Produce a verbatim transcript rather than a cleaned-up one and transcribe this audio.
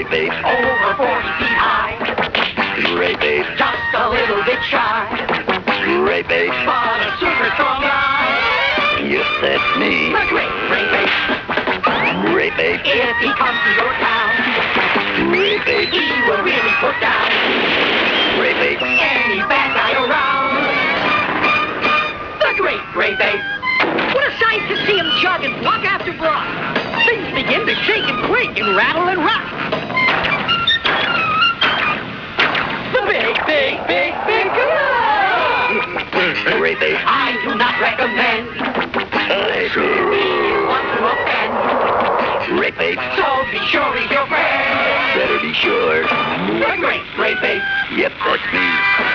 Great bait. Over forty feet high. Great bait. Just a little bit shy. Great bait. But a super strong guy. Yes, that's me. The great Ray Bait. Great bait. If he comes to your town, Great bait. he will really put down Great bait. any bad guy around. The great Ray Bait. What a sight to see him jogging block after block. Things begin to shake and quake and rattle and rock. The big, big, big, big guy. Great bait. I do not recommend Great bait. you want to offend. Great bait. So be sure he's your friend. Better be sure. The great Ray Bait. Yep, that's me.